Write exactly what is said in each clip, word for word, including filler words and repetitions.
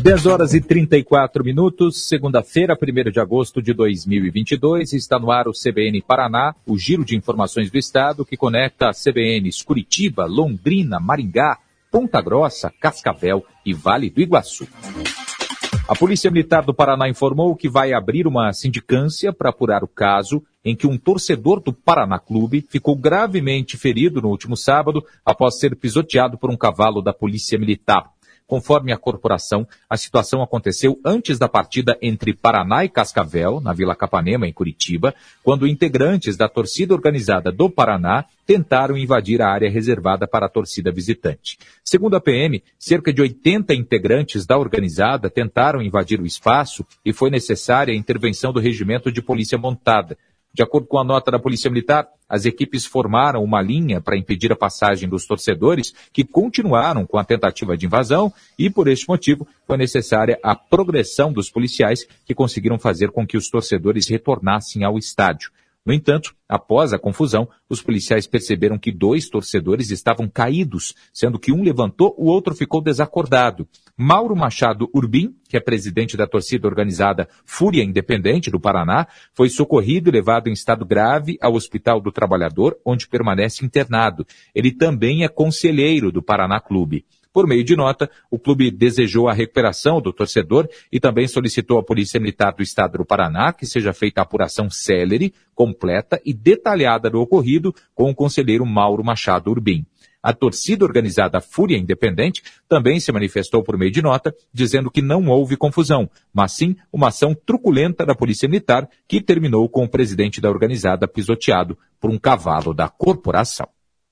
dez horas e trinta e quatro minutos, segunda-feira, primeiro de agosto de dois mil e vinte e dois, está no ar o C B N Paraná, o giro de informações do Estado que conecta C B Ns Curitiba, Londrina, Maringá, Ponta Grossa, Cascavel e Vale do Iguaçu. A Polícia Militar do Paraná informou que vai abrir uma sindicância para apurar o caso em que um torcedor do Paraná Clube ficou gravemente ferido no último sábado após ser pisoteado por um cavalo da Polícia Militar. Conforme a corporação, a situação aconteceu antes da partida entre Paraná e Cascavel, na Vila Capanema, em Curitiba, quando integrantes da torcida organizada do Paraná tentaram invadir a área reservada para a torcida visitante. Segundo a P M, cerca de oitenta integrantes da organizada tentaram invadir o espaço e foi necessária a intervenção do Regimento de Polícia Montada. De acordo com a nota da Polícia Militar, as equipes formaram uma linha para impedir a passagem dos torcedores, que continuaram com a tentativa de invasão, e por este motivo foi necessária a progressão dos policiais, que conseguiram fazer com que os torcedores retornassem ao estádio. No entanto, após a confusão, os policiais perceberam que dois torcedores estavam caídos, sendo que um levantou, o outro ficou desacordado. Mauro Machado Urbim, que é presidente da torcida organizada Fúria Independente do Paraná, foi socorrido e levado em estado grave ao Hospital do Trabalhador, onde permanece internado. Ele também é conselheiro do Paraná Clube. Por meio de nota, o clube desejou a recuperação do torcedor e também solicitou à Polícia Militar do Estado do Paraná que seja feita a apuração célere, completa e detalhada do ocorrido com o conselheiro Mauro Machado Urbim. A torcida organizada Fúria Independente também se manifestou por meio de nota, dizendo que não houve confusão, mas sim uma ação truculenta da Polícia Militar que terminou com o presidente da organizada pisoteado por um cavalo da corporação.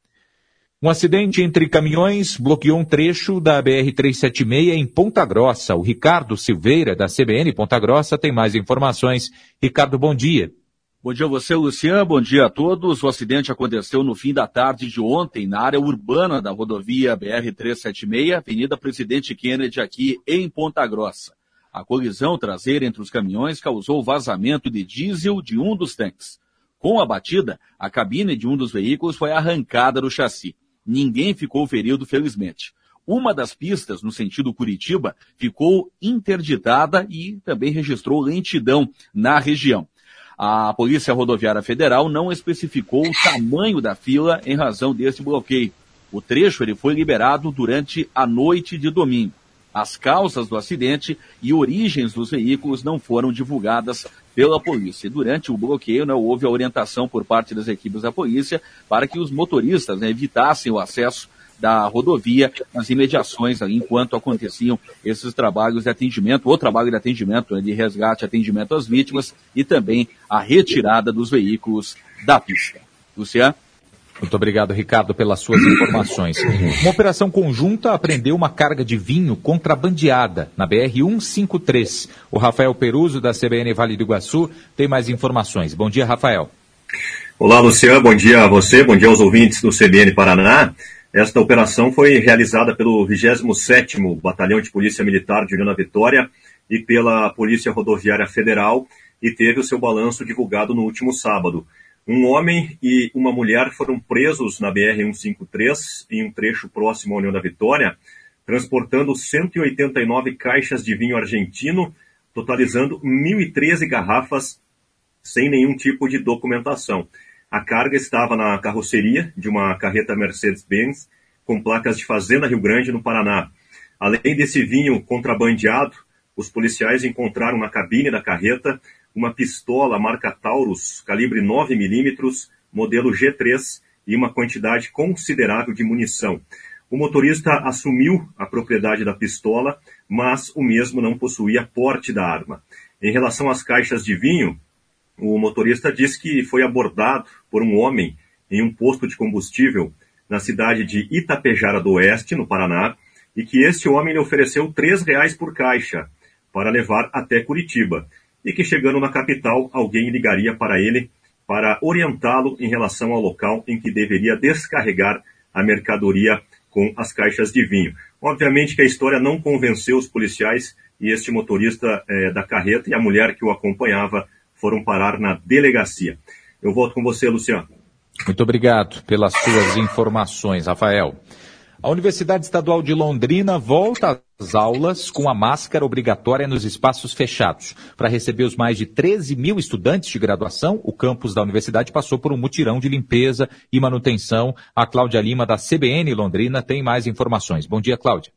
Um acidente entre caminhões bloqueou um trecho da B R trezentos e setenta e seis em Ponta Grossa. O Ricardo Silveira, da C B N Ponta Grossa, tem mais informações. Ricardo, bom dia. Bom dia a você, Luciano. Bom dia a todos. O acidente aconteceu no fim da tarde de ontem, na área urbana da rodovia B R trezentos e setenta e seis, Avenida Presidente Kennedy, aqui em Ponta Grossa. A colisão traseira entre os caminhões causou vazamento de diesel de um dos tanques. Com a batida, a cabine de um dos veículos foi arrancada do chassi. Ninguém ficou ferido, felizmente. Uma das pistas, no sentido Curitiba, ficou interditada e também registrou lentidão na região. A Polícia Rodoviária Federal não especificou o tamanho da fila em razão desse bloqueio. O trecho ele foi liberado durante a noite de domingo. As causas do acidente e origens dos veículos não foram divulgadas pela polícia. Durante o bloqueio, né, houve a orientação por parte das equipes da polícia para que os motoristas, né, evitassem o acesso da rodovia nas imediações, né, enquanto aconteciam esses trabalhos de atendimento, o trabalho de atendimento, né, de resgate e atendimento às vítimas e também a retirada dos veículos da pista. Luciano? Muito obrigado, Ricardo, pelas suas informações. Uma operação conjunta apreendeu uma carga de vinho contrabandeada na B R cento e cinquenta e três. O Rafael Peruso, da C B N Vale do Iguaçu, tem mais informações. Bom dia, Rafael. Olá, Luciano. Bom dia a você, bom dia aos ouvintes do C B N Paraná. Esta operação foi realizada pelo vigésimo sétimo Batalhão de Polícia Militar de União da Vitória e pela Polícia Rodoviária Federal e teve o seu balanço divulgado no último sábado. Um homem e uma mulher foram presos na B R cento e cinquenta e três, em um trecho próximo à União da Vitória, transportando cento e oitenta e nove caixas de vinho argentino, totalizando mil e treze garrafas sem nenhum tipo de documentação. A carga estava na carroceria de uma carreta Mercedes-Benz, com placas de Fazenda Rio Grande, no Paraná. Além desse vinho contrabandeado, os policiais encontraram na cabine da carreta uma pistola marca Taurus, calibre nove milímetros, modelo G três, e uma quantidade considerável de munição. O motorista assumiu a propriedade da pistola, mas o mesmo não possuía porte da arma. Em relação às caixas de vinho, o motorista disse que foi abordado por um homem em um posto de combustível na cidade de Itapejara do Oeste, no Paraná, e que este homem lhe ofereceu três reais por caixa para levar até Curitiba. E que, chegando na capital, alguém ligaria para ele para orientá-lo em relação ao local em que deveria descarregar a mercadoria com as caixas de vinho. Obviamente que a história não convenceu os policiais e este motorista eh, da carreta e a mulher que o acompanhava foram parar na delegacia. Eu volto com você, Luciano. Muito obrigado pelas suas informações, Rafael. A Universidade Estadual de Londrina volta às aulas com a máscara obrigatória nos espaços fechados. Para receber os mais de treze mil estudantes de graduação, o campus da universidade passou por um mutirão de limpeza e manutenção. A Cláudia Lima, da C B N Londrina, tem mais informações. Bom dia, Cláudia.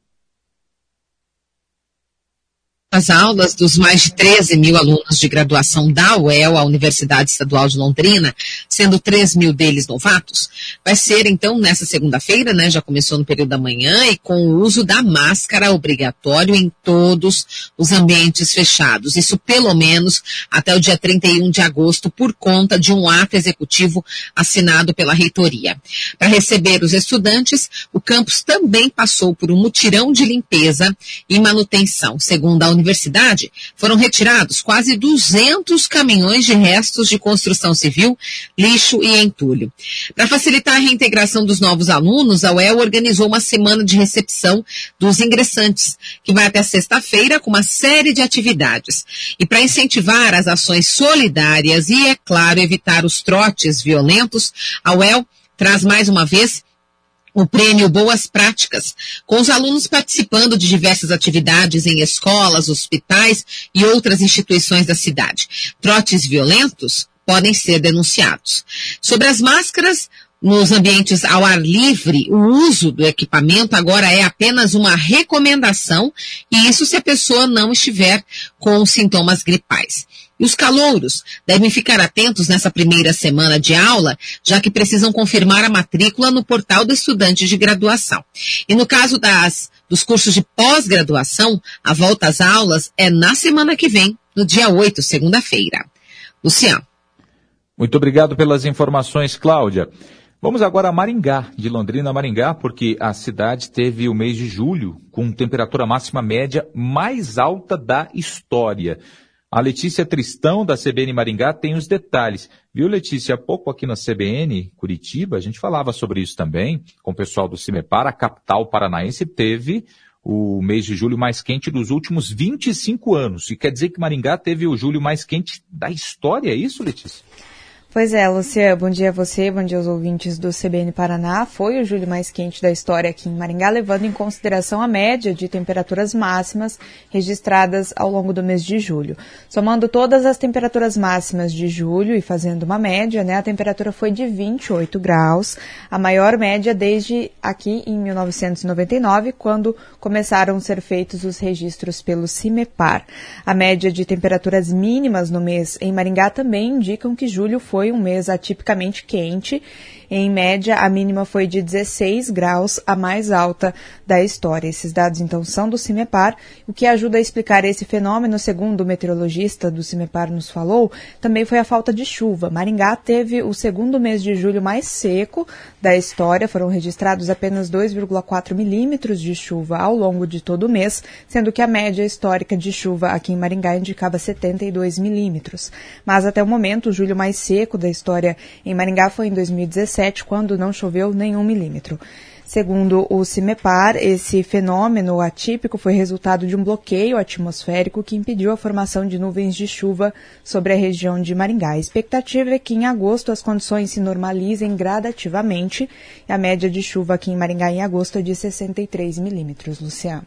As aulas dos mais de treze mil alunos de graduação da U E L, a Universidade Estadual de Londrina, sendo três mil deles novatos, vai ser então nessa segunda-feira, né, já começou no período da manhã, e com o uso da máscara obrigatório em todos os ambientes fechados. Isso pelo menos até o dia trinta e um de agosto, por conta de um ato executivo assinado pela reitoria. Para receber os estudantes, o campus também passou por um mutirão de limpeza e manutenção. Segundo a universidade, Universidade, foram retirados quase duzentos caminhões de restos de construção civil, lixo e entulho. Para facilitar a reintegração dos novos alunos, a U E L organizou uma semana de recepção dos ingressantes, que vai até sexta-feira com uma série de atividades. E para incentivar as ações solidárias e, é claro, evitar os trotes violentos, a U E L traz mais uma vez o prêmio Boas Práticas, com os alunos participando de diversas atividades em escolas, hospitais e outras instituições da cidade. Trotes violentos podem ser denunciados. Sobre as máscaras, nos ambientes ao ar livre, o uso do equipamento agora é apenas uma recomendação, e isso se a pessoa não estiver com sintomas gripais. E os calouros devem ficar atentos nessa primeira semana de aula, já que precisam confirmar a matrícula no portal do estudante de graduação. E no caso das, dos cursos de pós-graduação, a volta às aulas é na semana que vem, no dia oito, segunda-feira. Luciano. Muito obrigado pelas informações, Cláudia. Vamos agora a Maringá, de Londrina a Maringá, porque a cidade teve o mês de julho com temperatura máxima média mais alta da história. A Letícia Tristão, da C B N Maringá, tem os detalhes. Viu, Letícia? Há pouco aqui na C B N Curitiba, a gente falava sobre isso também, com o pessoal do CIMEPAR. A capital paranaense teve o mês de julho mais quente dos últimos vinte e cinco anos. E quer dizer que Maringá teve o julho mais quente da história, é isso, Letícia? Pois é, Luciano, bom dia a você, bom dia aos ouvintes do C B N Paraná. Foi o julho mais quente da história aqui em Maringá, levando em consideração a média de temperaturas máximas registradas ao longo do mês de julho. Somando todas as temperaturas máximas de julho e fazendo uma média, né, a temperatura foi de vinte e oito graus, a maior média desde aqui em mil novecentos e noventa e nove, quando começaram a ser feitos os registros pelo CIMEPAR. A média de temperaturas mínimas no mês em Maringá também indicam que julho foi Foi um mês atipicamente quente. Em média, a mínima foi de dezesseis graus, a mais alta da história. Esses dados, então, são do CIMEPAR. O que ajuda a explicar esse fenômeno, segundo o meteorologista do CIMEPAR nos falou, também foi a falta de chuva. Maringá teve o segundo mês de julho mais seco da história. Foram registrados apenas dois vírgula quatro milímetros de chuva ao longo de todo o mês, sendo que a média histórica de chuva aqui em Maringá indicava setenta e dois milímetros. Mas, até o momento, o julho mais seco da história em Maringá foi em dois mil e dezessete, quando não choveu nenhum milímetro. Segundo o CIMEPAR, esse fenômeno atípico foi resultado de um bloqueio atmosférico que impediu a formação de nuvens de chuva sobre a região de Maringá. A expectativa é que em agosto as condições se normalizem gradativamente. A média de chuva aqui em Maringá em agosto é de sessenta e três milímetros. Luciano.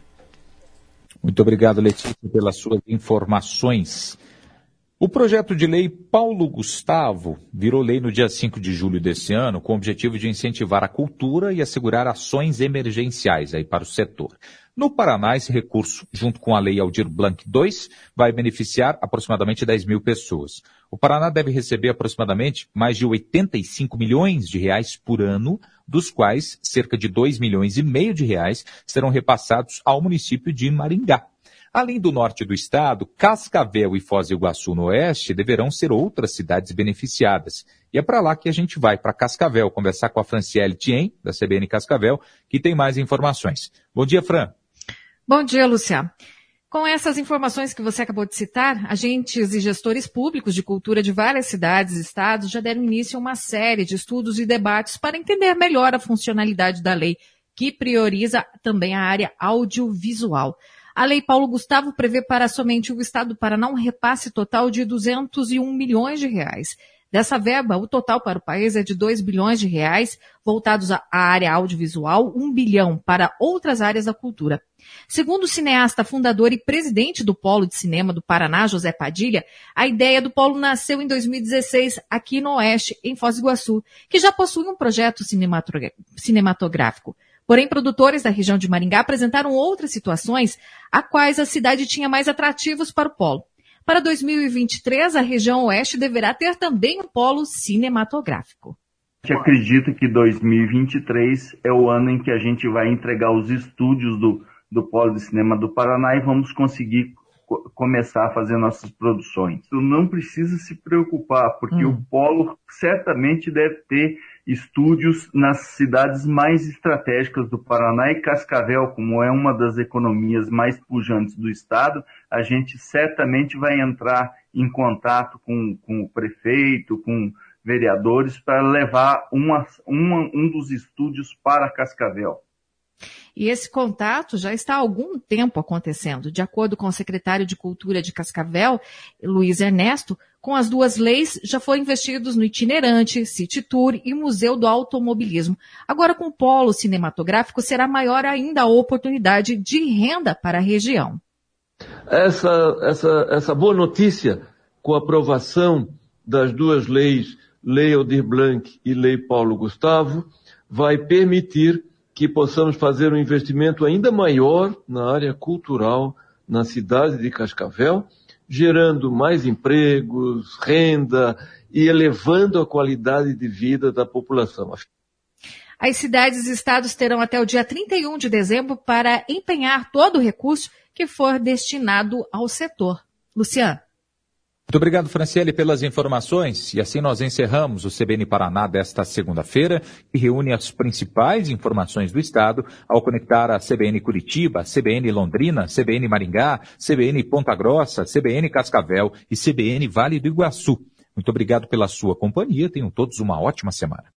Muito obrigado, Letícia, pelas suas informações. O projeto de lei Paulo Gustavo virou lei no dia cinco de julho desse ano, com o objetivo de incentivar a cultura e assegurar ações emergenciais aí para o setor. No Paraná, esse recurso, junto com a Lei Aldir Blanc dois, vai beneficiar aproximadamente dez mil pessoas. O Paraná deve receber aproximadamente mais de oitenta e cinco milhões de reais por ano, dos quais cerca de dois milhões e meio de reais serão repassados ao município de Maringá. Além do norte do estado, Cascavel e Foz do Iguaçu no oeste deverão ser outras cidades beneficiadas. E é para lá que a gente vai, para Cascavel, conversar com a Franciele Thiem, da C B N Cascavel, que tem mais informações. Bom dia, Fran. Bom dia, Luciano. Com essas informações que você acabou de citar, agentes e gestores públicos de cultura de várias cidades e estados já deram início a uma série de estudos e debates para entender melhor a funcionalidade da lei, que prioriza também a área audiovisual. A Lei Paulo Gustavo prevê para somente o Estado do Paraná um repasse total de duzentos e um milhões de reais. Dessa verba, o total para o país é de dois bilhões de reais, voltados à área audiovisual, um bilhão para outras áreas da cultura. Segundo o cineasta, fundador e presidente do Polo de Cinema do Paraná, José Padilha, a ideia do Polo nasceu em dois mil e dezesseis aqui no Oeste, em Foz do Iguaçu, que já possui um projeto cinematográfico. Porém, produtores da região de Maringá apresentaram outras situações a quais a cidade tinha mais atrativos para o Polo. Para dois mil e vinte e três, a região Oeste deverá ter também um polo cinematográfico. A gente acredita que dois mil e vinte e três é o ano em que a gente vai entregar os estúdios do, do Polo de Cinema do Paraná e vamos conseguir co- começar a fazer nossas produções. Tu não precisa se preocupar, porque hum. o Polo certamente deve ter estúdios nas cidades mais estratégicas do Paraná, e Cascavel, como é uma das economias mais pujantes do estado, a gente certamente vai entrar em contato com, com o prefeito, com vereadores, para levar uma, uma, um dos estúdios para Cascavel. E esse contato já está há algum tempo acontecendo. De acordo com o secretário de Cultura de Cascavel, Luiz Ernesto, com as duas leis já foram investidos no itinerante, City Tour e Museu do Automobilismo. Agora, com o polo cinematográfico, será maior ainda a oportunidade de renda para a região. Essa, essa, essa boa notícia, com a aprovação das duas leis, Lei Aldir Blanc e Lei Paulo Gustavo, vai permitir que possamos fazer um investimento ainda maior na área cultural na cidade de Cascavel, gerando mais empregos, renda e elevando a qualidade de vida da população. As cidades e estados terão até o dia trinta e um de dezembro para empenhar todo o recurso que for destinado ao setor. Luciano. Muito obrigado, Franciele, pelas informações. E assim nós encerramos o C B N Paraná desta segunda-feira, que reúne as principais informações do Estado ao conectar a C B N Curitiba, C B N Londrina, C B N Maringá, C B N Ponta Grossa, C B N Cascavel e C B N Vale do Iguaçu. Muito obrigado pela sua companhia. Tenham todos uma ótima semana.